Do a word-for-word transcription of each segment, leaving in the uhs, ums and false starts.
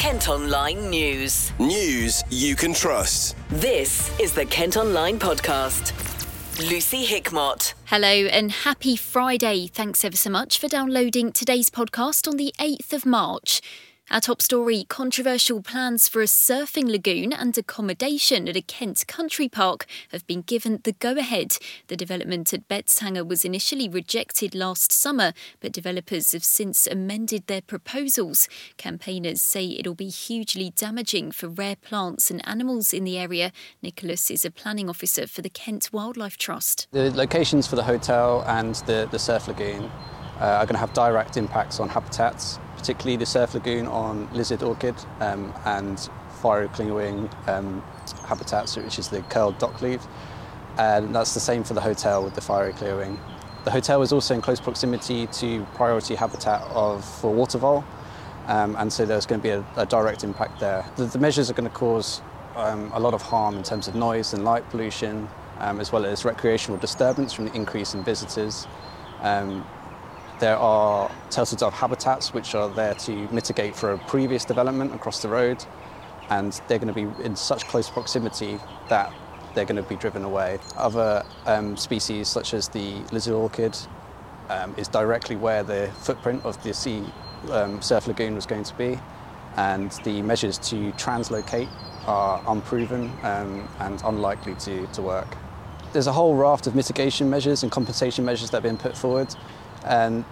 Kent Online News. News you can trust. This is the Kent Online Podcast. Lucy Hickmott. Hello and happy Friday. Thanks ever so much for downloading today's podcast on the eighth of March. Our top story, controversial plans for a surfing lagoon and accommodation at a Kent country park have been given the go-ahead. The development at Bettshanger was initially rejected last summer, but developers have since amended their proposals. Campaigners say it'll be hugely damaging for rare plants and animals in the area. Nicholas is a planning officer for the Kent Wildlife Trust. The locations for the hotel and the, the surf lagoon uh, are going to have direct impacts on habitats, particularly the surf lagoon on lizard orchid um, and fiery clinging um, habitats, which is the curled dockleaf. And that's the same for the hotel with the fiery clearwing. The hotel is also in close proximity to priority habitat of for water vole, um, and so there's going to be a, a direct impact there. The, the measures are going to cause um, a lot of harm in terms of noise and light pollution, um, as well as recreational disturbance from the increase in visitors. Um, There are turtle dove habitats which are there to mitigate for a previous development across the road, and they're going to be in such close proximity that they're going to be driven away. Other um, species such as the lizard orchid um, is directly where the footprint of the sea um, surf lagoon was going to be, and the measures to translocate are unproven um, and unlikely to, to work. There's a whole raft of mitigation measures and compensation measures that have been put forward. And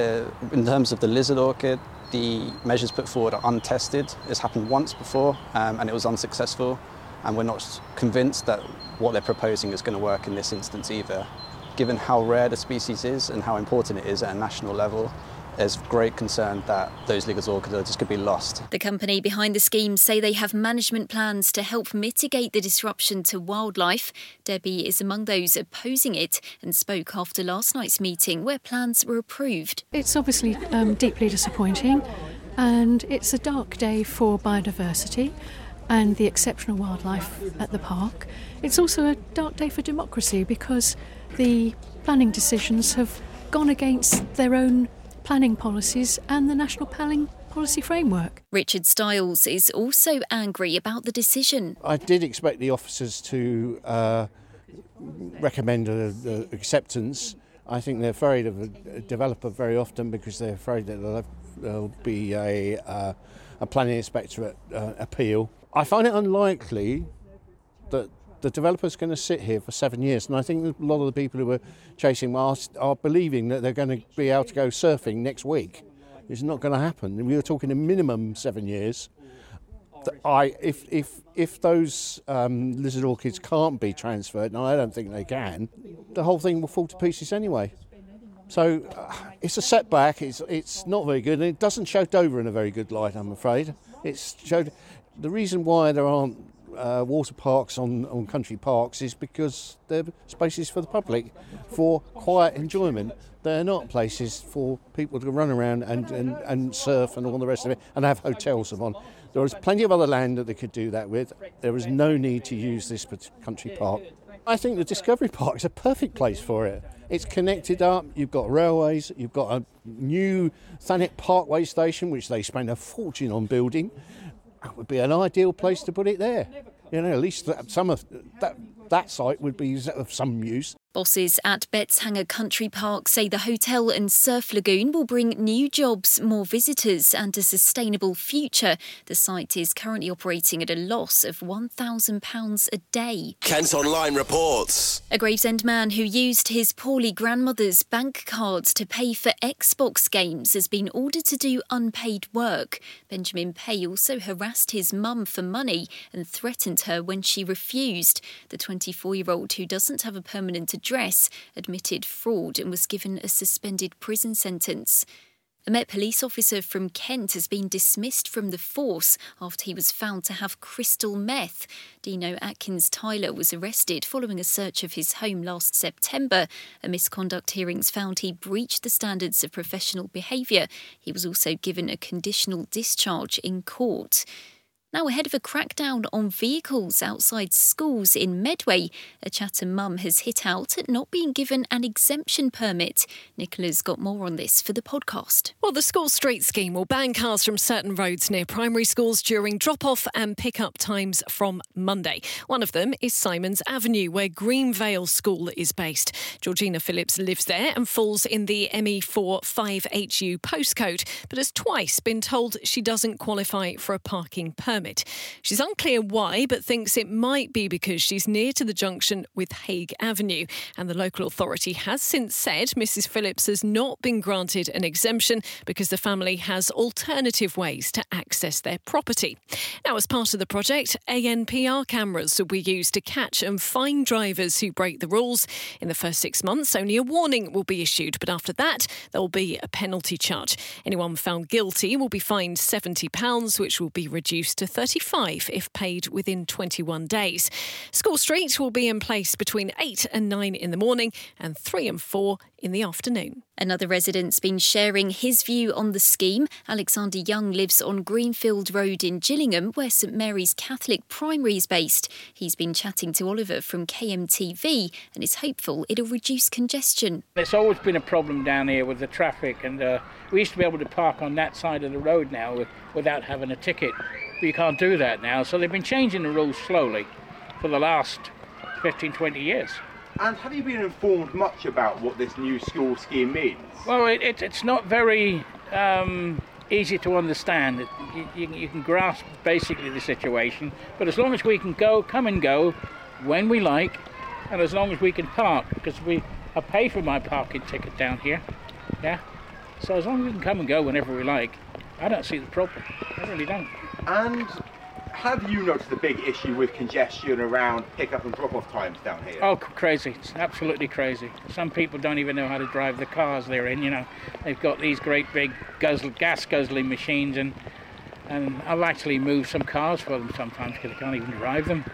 in terms of the lizard orchid, the measures put forward are untested. It's happened once before um, and it was unsuccessful, and we're not convinced that what they're proposing is going to work in this instance either. Given how rare the species is and how important it is at a national level, there's great concern that those lizard orchids are just going to be lost. The company behind the scheme say they have management plans to help mitigate the disruption to wildlife. Debbie is among those opposing it and spoke after last night's meeting where plans were approved. It's obviously um, deeply disappointing, and it's a dark day for biodiversity and the exceptional wildlife at the park. It's also a dark day for democracy because the planning decisions have gone against their own planning policies and the National Planning Policy Framework. Richard Stiles is also angry about the decision. I did expect the officers to uh, recommend a, a acceptance. I think they're afraid of a developer very often because they're afraid that there'll, there'll be a, uh, a planning inspectorate uh, appeal. I find it unlikely that the developer's going to sit here for seven years, and I think a lot of the people who are chasing are, are believing that they're going to be able to go surfing next week. It's not going to happen. We were talking a minimum seven years. I, if if if those um, lizard orchids can't be transferred, and I don't think they can, the whole thing will fall to pieces anyway. So uh, it's a setback. It's it's not very good, and it doesn't show Dover in a very good light, I'm afraid. It's showed the reason why there aren't Uh, water parks on, on country parks is because they're spaces for the public for quiet enjoyment. They're not places for people to run around and, and, and surf and all the rest of it and have hotels on. There is plenty of other land that they could do that with. There is no need to use this country park. I think the Discovery Park is a perfect place for it. It's connected up, you've got railways, you've got a new Thanet Parkway station which they spend a fortune on building. That would be an ideal place to put it there. You know, at least that, some of that that site would be of some use. Bosses at Bettshanger Country Park say the hotel and surf lagoon will bring new jobs, more visitors and a sustainable future. The site is currently operating at a loss of one thousand pounds a day. Kent Online reports. A Gravesend man who used his poorly grandmother's bank cards to pay for Xbox games has been ordered to do unpaid work. Benjamin Pay also harassed his mum for money and threatened her when she refused. The twenty-four-year-old, who doesn't have a permanent address, admitted fraud and was given a suspended prison sentence. A Met police officer from Kent has been dismissed from the force after he was found to have crystal meth. Dino Atkins Tyler was arrested following a search of his home last September. A misconduct hearings found he breached the standards of professional behaviour. He was also given a conditional discharge in court. Now, ahead of a crackdown on vehicles outside schools in Medway, a Chatham mum has hit out at not being given an exemption permit. Nicola's got more on this for the podcast. Well, the School Street scheme will ban cars from certain roads near primary schools during drop-off and pick-up times from Monday. One of them is Simons Avenue, where Greenvale School is based. Georgina Phillips lives there and falls in the M E four five H U postcode, but has twice been told she doesn't qualify for a parking permit. She's unclear why, but thinks it might be because she's near to the junction with Hague Avenue. And the local authority has since said Missus Phillips has not been granted an exemption because the family has alternative ways to access their property. Now, as part of the project, A N P R cameras will be used to catch and fine drivers who break the rules. In the first six months, only a warning will be issued, but after that, there will be a penalty charge. Anyone found guilty will be fined seventy pounds, which will be reduced to thirty-five if paid within twenty-one days. School Street will be in place between eight and nine in the morning and three and four in the afternoon. Another resident's been sharing his view on the scheme. Alexander Young lives on Greenfield Road in Gillingham, where St Mary's Catholic Primary is based. He's been chatting to Oliver from K M T V and is hopeful it'll reduce congestion. It's always been a problem down here with the traffic, and uh, we used to be able to park on that side of the road now with, without having a ticket. But you can't do that now, so they've been changing the rules slowly for the last fifteen, twenty years. And have you been informed much about what this new school scheme means? Well, it, it, it's not very um, easy to understand. It, you, you, you can grasp basically the situation, but as long as we can go, come and go when we like, and as long as we can park, because we I pay for my parking ticket down here, yeah. So as long as we can come and go whenever we like, I don't see the problem. I really don't. And have you noticed a big issue with congestion around pick-up and drop-off times down here? Oh, crazy. It's absolutely crazy. Some people don't even know how to drive the cars they're in, you know. They've got these great big guzzle, gas guzzling machines, and and I've actually moved some cars for them sometimes because I can't even drive them.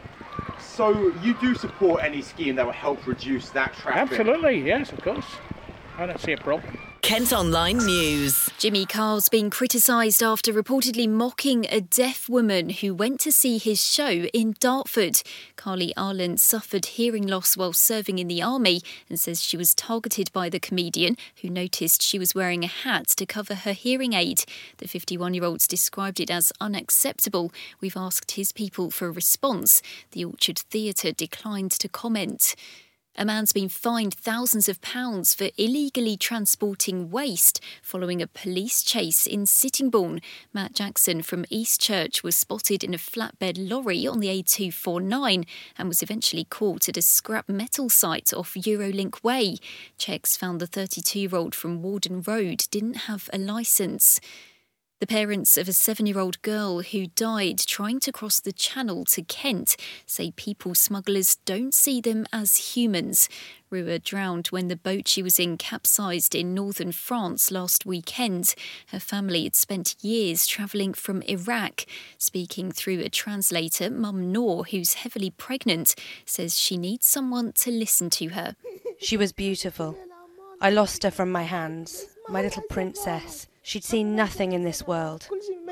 So you do support any scheme that will help reduce that traffic? Absolutely, yes, of course. I don't see a problem. Kent Online News. Jimmy Carr's been criticised after reportedly mocking a deaf woman who went to see his show in Dartford. Carly Arland suffered hearing loss while serving in the army and says she was targeted by the comedian, who noticed she was wearing a hat to cover her hearing aid. The fifty-one-year-old's described it as unacceptable. We've asked his people for a response. The Orchard Theatre declined to comment. A man's been fined thousands of pounds for illegally transporting waste following a police chase in Sittingbourne. Matt Jackson from Eastchurch was spotted in a flatbed lorry on the A two forty-nine and was eventually caught at a scrap metal site off Eurolink Way. Checks found the thirty-two-year-old from Warden Road didn't have a licence. The parents of a seven-year-old girl who died trying to cross the Channel to Kent say people smugglers don't see them as humans. Rua drowned when the boat she was in capsized in northern France last weekend. Her family had spent years travelling from Iraq. Speaking through a translator, Mum Noor, who's heavily pregnant, says she needs someone to listen to her. She was beautiful. I lost her from my hands, my little princess. She'd seen nothing in this world.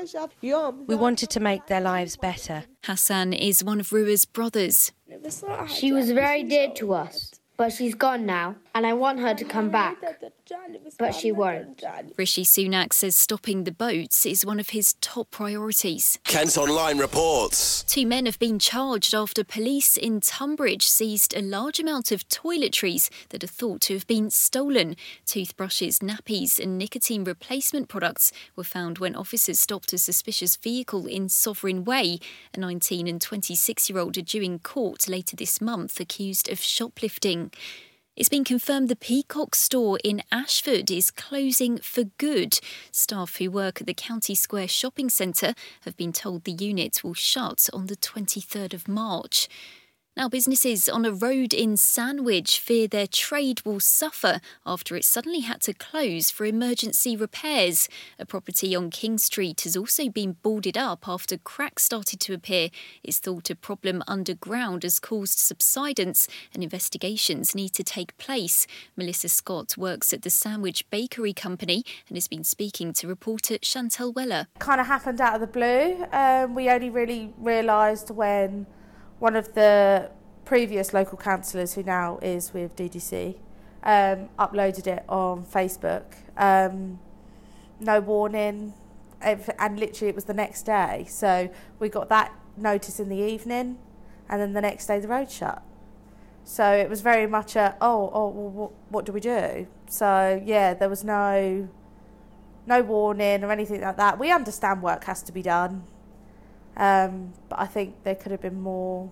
We wanted to make their lives better. Hassan is one of Rua's brothers. She was very dear to us, but she's gone now, and I want her to come back, but she won't. Rishi Sunak says stopping the boats is one of his top priorities. Kent Online reports. Two men have been charged after police in Tunbridge seized a large amount of toiletries that are thought to have been stolen. Toothbrushes, nappies and nicotine replacement products were found when officers stopped a suspicious vehicle in Sovereign Way. A nineteen and twenty-six-year-old are due in court later this month accused of shoplifting. It's been confirmed the Peacock store in Ashford is closing for good. Staff who work at the County Square shopping centre have been told the unit will shut on the twenty-third of March. Now, businesses on a road in Sandwich fear their trade will suffer after it suddenly had to close for emergency repairs. A property on King Street has also been boarded up after cracks started to appear. It's thought a problem underground has caused subsidence and investigations need to take place. Melissa Scott works at the Sandwich Bakery Company and has been speaking to reporter Chantel Weller. Kind of happened out of the blue. Um, we only really realised when one of the previous local councillors, who now is with D D C, um, uploaded it on Facebook. Um, no warning, and literally it was the next day. So we got that notice in the evening, and then the next day the road shut. So it was very much a, oh, oh, well, what, what do we do? So yeah, there was no, no warning or anything like that. We understand work has to be done. Um, but I think there could have been more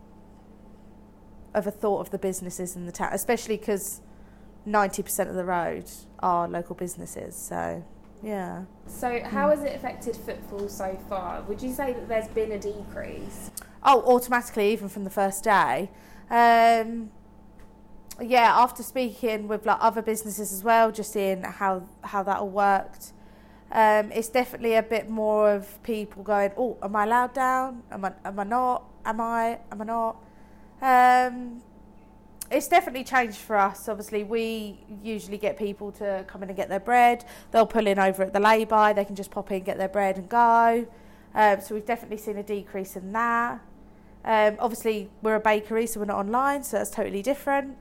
of a thought of the businesses in the town, especially because ninety percent of the road are local businesses. So, yeah. So how has it affected footfall so far? Would you say that there's been a decrease? Oh, automatically, even from the first day. Um, yeah, after speaking with like other businesses as well, just seeing how, how that all worked. Um, it's definitely a bit more of people going, oh, am I allowed down? Am I, am I not? Am I? Am I not? Um, it's definitely changed for us. Obviously, we usually get people to come in and get their bread. They'll pull in over at the lay-by. They can just pop in, get their bread and go. Um, so we've definitely seen a decrease in that. Um, obviously, we're a bakery, so we're not online, so that's totally different.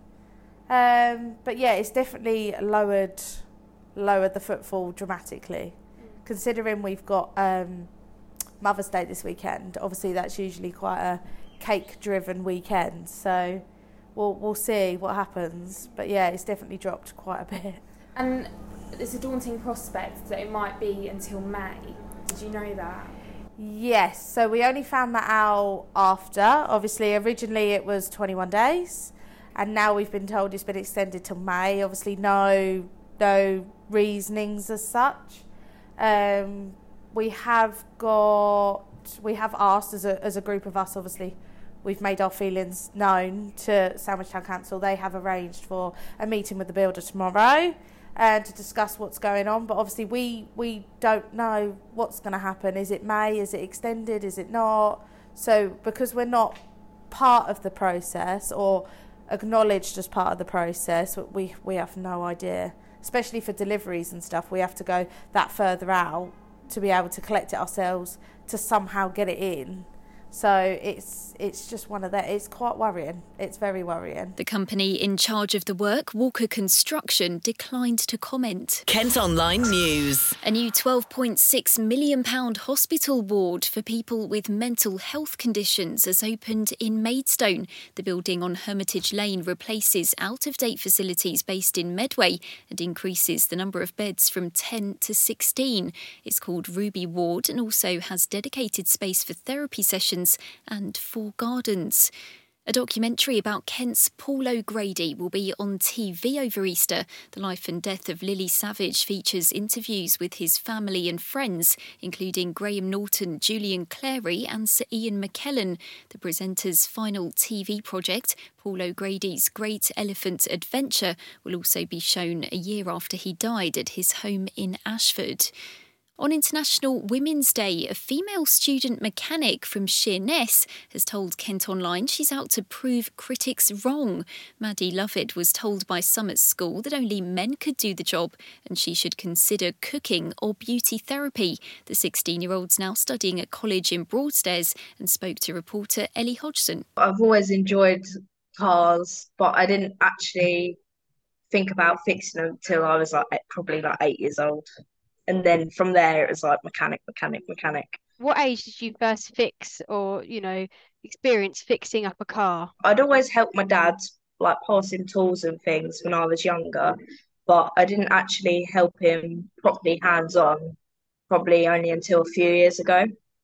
Um, but yeah, it's definitely lowered, lowered the footfall dramatically. Considering we've got um, Mother's Day this weekend, obviously that's usually quite a cake-driven weekend, so we'll we'll see what happens. But yeah, it's definitely dropped quite a bit. And it's a daunting prospect that it might be until May. Did you know that? Yes, so we only found that out after. Obviously, originally it was twenty-one days, and now we've been told it's been extended till May. Obviously, no no reasonings as such. Um, we have got, we have asked as a as a group of us, obviously, we've made our feelings known to Sandwich Town Council. They have arranged for a meeting with the builder tomorrow uh, to discuss what's going on. But obviously we, we don't know what's going to happen. Is it May? Is it extended? Is it not? So because we're not part of the process or acknowledged as part of the process, we, we have no idea. Especially for deliveries and stuff, we have to go that further out to be able to collect it ourselves to somehow get it in. So it's it's just one of that. It's quite worrying. It's very worrying. The company in charge of the work, Walker Construction, declined to comment. Kent Online News. A new twelve point six million pounds hospital ward for people with mental health conditions has opened in Maidstone. The building on Hermitage Lane replaces out-of-date facilities based in Medway and increases the number of beds from ten to sixteen. It's called Ruby Ward and also has dedicated space for therapy sessions and four gardens. A documentary about Kent's Paul O'Grady will be on T V over Easter. The life and death of Lily Savage features interviews with his family and friends, including Graham Norton, Julian Clary and Sir Ian McKellen. The presenter's final T V project, Paul O'Grady's Great Elephant Adventure, will also be shown a year after he died at his home in Ashford. On International Women's Day, a female student mechanic from Sheerness has told Kent Online she's out to prove critics wrong. Maddie Lovett was told by some at school that only men could do the job and she should consider cooking or beauty therapy. The sixteen-year-old's now studying at college in Broadstairs and spoke to reporter Ellie Hodgson. I've always enjoyed cars, but I didn't actually think about fixing them till I was like probably like eight years old. And then from there, it was like mechanic, mechanic, mechanic. What age did you first fix or, you know, experience fixing up a car? I'd always help my dad, like pass him tools and things when I was younger, but I didn't actually help him properly hands-on, probably only until a few years ago.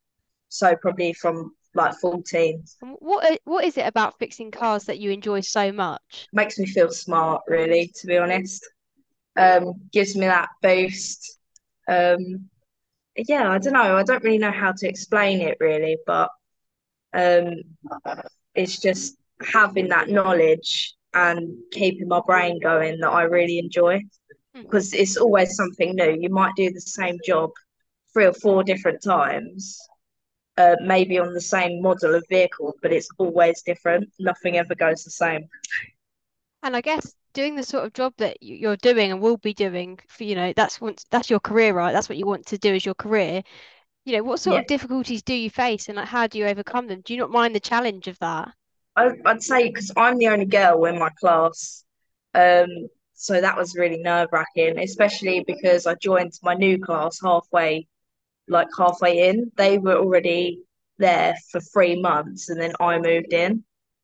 So probably from like fourteen. What What is it about fixing cars that you enjoy so much? Makes me feel smart, really, to be honest. Um, gives me that boost. Um, yeah, I don't know. I don't really know how to explain it really, but um, it's just having that knowledge and keeping my brain going that I really enjoy, because it's always something new. You might do the same job three or four different times, uh, maybe on the same model of vehicle, but it's always different. Nothing ever goes the same. And I guess doing the sort of job that you- you're doing and will be doing for, you know, that's once that's your career, right? That's what you want to do as your career. You know, what sort Yeah. of difficulties do you face, and like how do you overcome them? Do you not mind the challenge of that? I, I'd say because I'm the only girl in my class, um, so that was really nerve-wracking, especially because I joined my new class halfway, like halfway in. They were already there for three months, and then I moved in,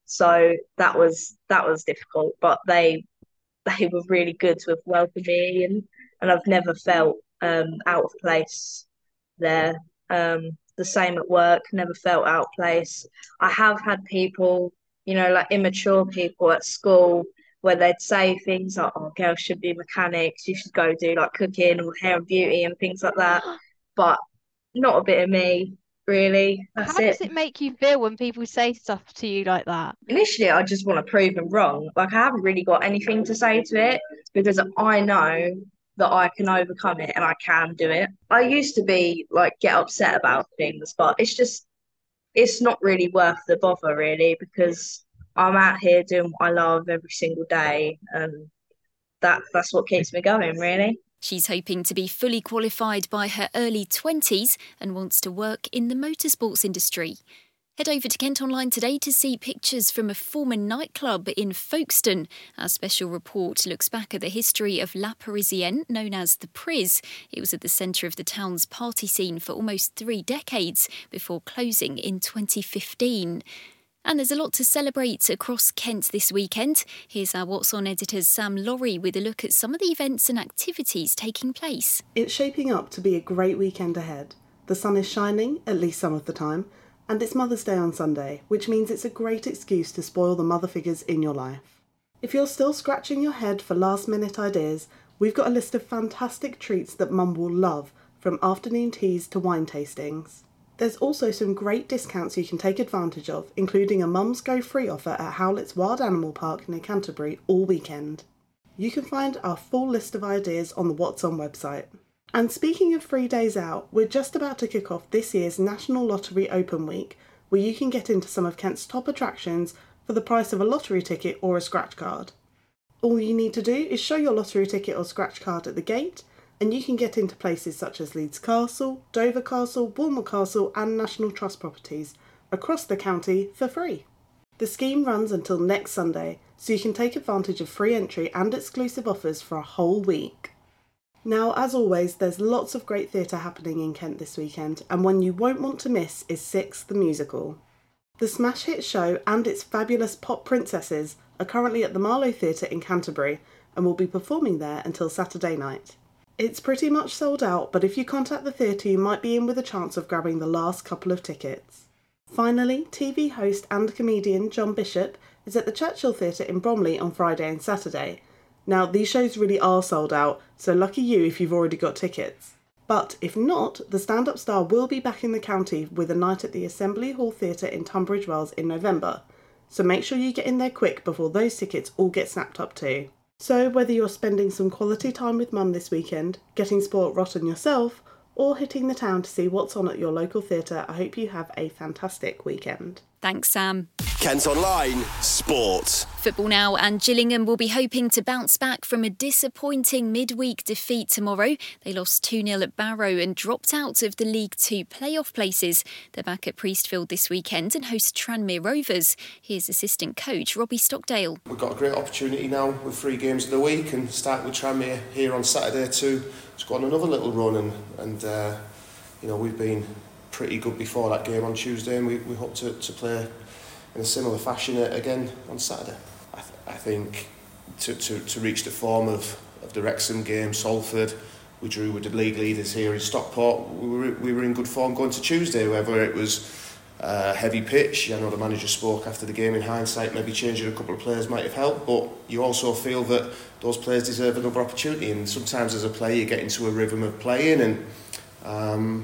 so that was that was difficult. But they they were really good with welcoming me, and and I've never felt um out of place there. Um, the same at work, never felt out of place. I have had people, you know, like immature people at school where they'd say things like, oh, girls should be mechanics, you should go do like cooking or hair and beauty and things like that. But not a bit of me, really. That's How it. does it make you feel when people say stuff to you like that? Initially, I just want to prove them wrong. Like, I haven't really got anything to say to it because I know that I can overcome it and I can do it. I used to be like, get upset about things, but it's just, it's not really worth the bother, really, because I'm out here doing what I love every single day, and that that's what keeps me going, really. She's hoping to be fully qualified by her early twenties and wants to work in the motorsports industry. Head over to Kent Online today to see pictures from a former nightclub in Folkestone. Our special report looks back at the history of La Parisienne, known as the Priz. It was at the centre of the town's party scene for almost three decades before closing in twenty fifteen. And there's a lot to celebrate across Kent this weekend. Here's our What's On editor Sam Laurie with a look at some of the events and activities taking place. It's shaping up to be a great weekend ahead. The sun is shining, at least some of the time, and it's Mother's Day on Sunday, which means it's a great excuse to spoil the mother figures in your life. If you're still scratching your head for last-minute ideas, we've got a list of fantastic treats that Mum will love, from afternoon teas to wine tastings. There's also some great discounts you can take advantage of, including a Mums Go Free offer at Howlett's Wild Animal Park near Canterbury all weekend. You can find our full list of ideas on the What's On website. And speaking of free days out, we're just about to kick off this year's National Lottery Open Week, where you can get into some of Kent's top attractions for the price of a lottery ticket or a scratch card. All you need to do is show your lottery ticket or scratch card at the gate, and you can get into places such as Leeds Castle, Dover Castle, Bournemouth Castle and National Trust properties across the county for free. The scheme runs until next Sunday, so you can take advantage of free entry and exclusive offers for a whole week. Now, as always, there's lots of great theatre happening in Kent this weekend, and one you won't want to miss is Six the Musical. The smash hit show and its fabulous pop princesses are currently at the Marlow Theatre in Canterbury and will be performing there until Saturday night. It's pretty much sold out, but if you contact the theatre you might be in with a chance of grabbing the last couple of tickets. Finally, T V host and comedian John Bishop is at the Churchill Theatre in Bromley on Friday and Saturday. Now, these shows really are sold out, so lucky you if you've already got tickets. But if not, the stand-up star will be back in the county with a night at the Assembly Hall Theatre in Tunbridge Wells in November, so make sure you get in there quick before those tickets all get snapped up too. So whether you're spending some quality time with Mum this weekend, getting spoilt rotten yourself, or hitting the town to see what's on at your local theatre, I hope you have a fantastic weekend. Thanks, Sam. Kent Online Sport. Football now, and Gillingham will be hoping to bounce back from a disappointing midweek defeat tomorrow. They lost two nil at Barrow and dropped out of the League Two playoff places. They're back at Priestfield this weekend and host Tranmere Rovers. Here's assistant coach Robbie Stockdale. We've got a great opportunity now with three games of the week and start with Tranmere here on Saturday to just go on another little run, and, and uh, you know, we've been pretty good before that game on Tuesday, and we, we hope to, to play in a similar fashion again on Saturday. I, th- I think to, to, to reach the form of, of the Wrexham game, Salford, we drew with the league leaders here in Stockport. We were, we were in good form going to Tuesday, whether it was uh, heavy pitch. I know the manager spoke after the game in hindsight, maybe changing a couple of players might have helped, but you also feel that those players deserve another opportunity, and sometimes as a player you get into a rhythm of playing, and um,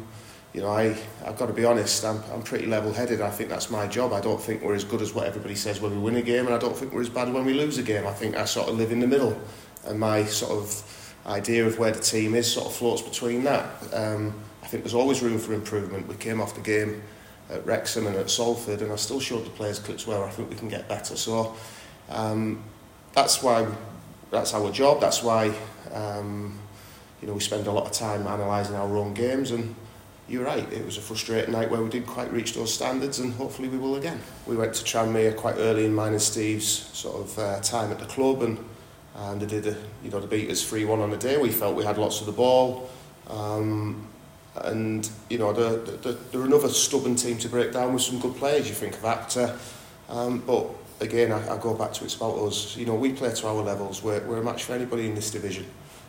you know, I, I've got to be honest, I'm, I'm pretty level-headed. I think that's my job. I don't think we're as good as what everybody says when we win a game, and I don't think we're as bad when we lose a game. I think I sort of live in the middle, and my sort of idea of where the team is sort of floats between that. Um, I think there's always room for improvement. We came off the game at Wrexham and at Salford, and I still showed the players clips where I think we can get better. So um, that's why that's our job. That's why um, you know, we spend a lot of time analysing our own games. And you're right, it was a frustrating night where we didn't quite reach those standards, and hopefully we will again. We went to Tranmere quite early in mine and Steve's sort of uh, time at the club, and and they did a, you know, they beat us three one on the day. We felt we had lots of the ball. Um, And, you know, they're, they're, they're another stubborn team to break down with some good players. You think of Actor. Um, but, again, I, I go back to it's about us. You know, we play to our levels. We're, we're a match for anybody in this division.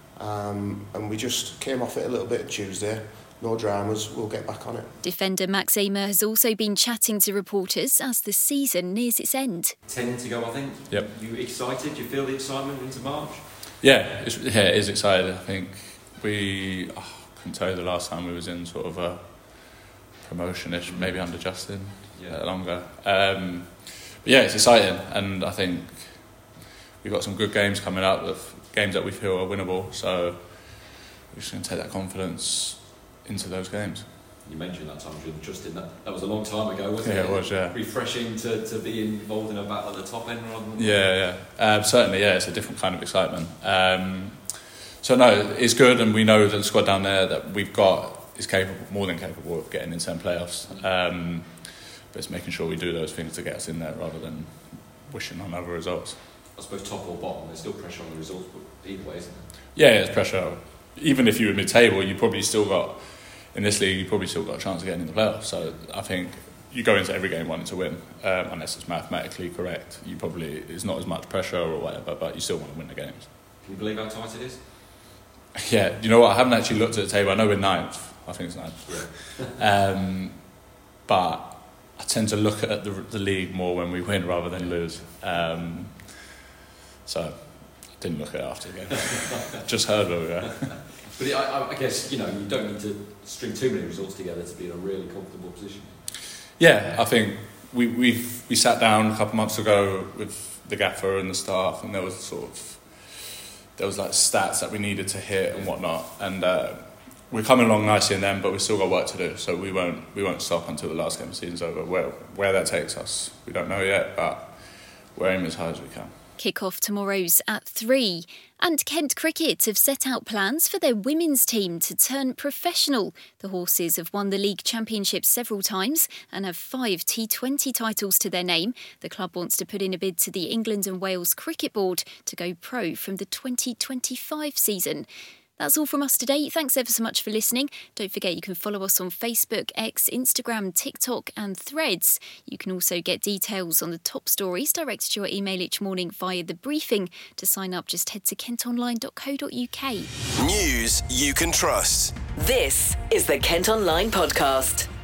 Um, and we just came off it a little bit Tuesday. No dramas. We'll get back on it. Defender Max Ehmer has also been chatting to reporters as the season nears its end. Ten to go, I think. Yep. You excited? Do you feel the excitement into March? Yeah, it's, yeah, it is exciting. I think we... Oh, I couldn't tell you the last time we was in sort of a promotion-ish, maybe under Justin, yeah. longer. Um, but yeah, it's exciting, and I think we've got some good games coming up, with games that we feel are winnable, so we're just going to take that confidence into those games. You mentioned that time with Justin, that, that was a long time ago, wasn't yeah, it? Yeah, it was, yeah. Refreshing to, to be involved in a battle at the top end rather than... Yeah, yeah. Um, certainly, yeah, it's a different kind of excitement. Um, So no, it's good, and we know that the squad down there that we've got is capable, more than capable of getting into them playoffs. Um, but it's making sure we do those things to get us in there rather than wishing on other results. I suppose top or bottom, there's still pressure on the results, but either way, isn't there? Yeah, there's pressure. Even if you were mid-table, you probably still got, in this league, you probably still got a chance of getting in the playoffs. So I think you go into every game wanting to win, um, unless it's mathematically correct. You probably, it's not as much pressure or whatever, but you still want to win the games. Can you believe how tight it is? Yeah, you know what? I haven't actually looked at the table. I know we're ninth. I think it's ninth. Yeah. um, but I tend to look at the, the league more when we win rather than lose. Um, so I didn't look at it after the game. Just heard where we were. But I, I guess, you know, you don't need to string too many results together to be in a really comfortable position. Yeah, I think we we've, we sat down a couple of months ago with the gaffer and the staff, and there was sort of there was like stats that we needed to hit and whatnot, and uh, we're coming along nicely in them, but we've still got work to do. So we won't we won't stop until the last game of the season's over. Where where that takes us, we don't know yet, but we're aiming as high as we can. Kick-off tomorrow's at three. And Kent Cricket have set out plans for their women's team to turn professional. The Horses have won the league championship several times and have five T twenty titles to their name. The club wants to put in a bid to the England and Wales Cricket Board to go pro from the twenty twenty-five season. That's all from us today. Thanks ever so much for listening. Don't forget you can follow us on Facebook, X, Instagram, TikTok and Threads. You can also get details on the top stories directed to your email each morning via The Briefing. To sign up, just head to kent online dot co dot uk. News you can trust. This is the Kent Online Podcast.